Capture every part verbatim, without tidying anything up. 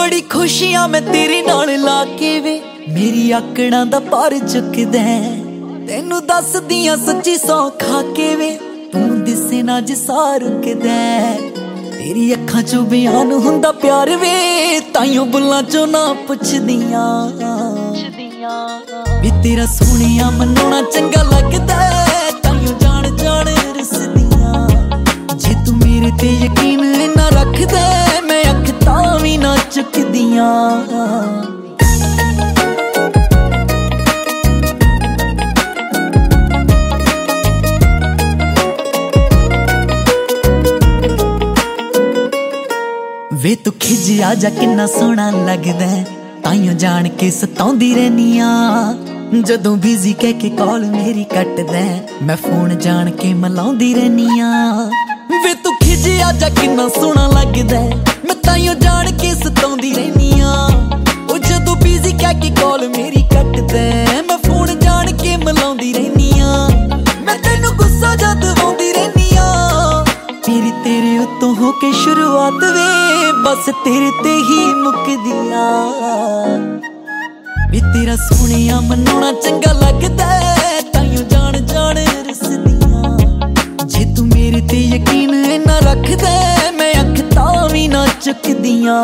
बड़ी खुशियां मैं तेरे नाल लाके वे मेरी आकड़ां दा पार चुकदा तेनू दस दियां सच्ची सौ खाके वे तू दिसे ना जिसा रुकदा तेरी अखां चों बयान हुंदा प्यार वे ताइयों बुल्लां चों ना पुछदियां वी तेरा सोहणिया मनाउणा चंगा लगदा ताइयों जान जान रसदियां जे तू मेरे ते यकीन ना रखदा मैं अख तां वी ना चुकदियां वे तू खिज आजा किन्ना सोहना लगदा ताइयों जान के सताउंदी रहनियां जदों बिजी कह के कॉल मेरी कटदा मैं फोन जान के मलाउंदी रहनियां वे तू खिज आजा किन्ना सोहना लगदा मैं ताइयों जान के सताउंदी रहनियां ओ जदों बिजी कह के कॉल मेरी कटदा मैं फोन जान के मलाउंदी रहनियां मैं तैनू गुस्सा जद आउंदी रहनियां मेरी तेरे उत्तों हो के शुरुआत वे बस तेरे ते ही मुकदियां वी तेरा सोहणिया मनाउणा चंगा लगदा ताइयों जान जान रसदियां जे तू मेरे ते यकीन ना रखदा मैं अख तां वी ना चुकदियां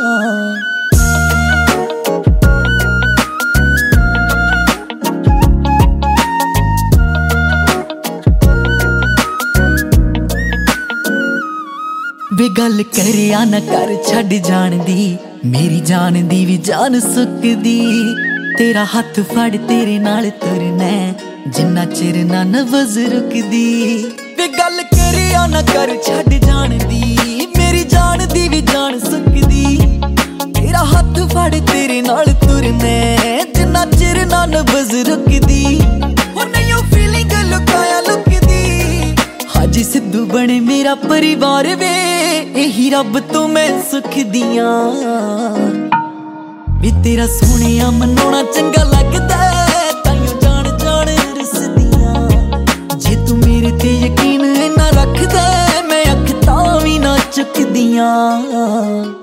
वे गल करिया ना कर छड़ जान दी मेरी जान दी भी जान सुकदी तेरा हाथ फड़ तेरे नाल तुरना जिन्ना चिर ना नबज रुकदी वे गल करिया ना कर छड़ जान दी मेरी जान दी भी जान सुकदी तेरा हाथ फड़ तेरे नाल तुरना जिन्ना चिर ना नबज रुकदी हो नहीं फीलिंग लुकाया लुकदी हाजी सिद्धू बने मेरा परिवार वे यही रब तो मैं सुख दियां वी तेरा सोहणिया मनाउणा चंगा लगदा ताइयों जान जान रसदियां जे तू मेरे ते यकीन ना रखदा मैं अख तां वी ना चुकदियां।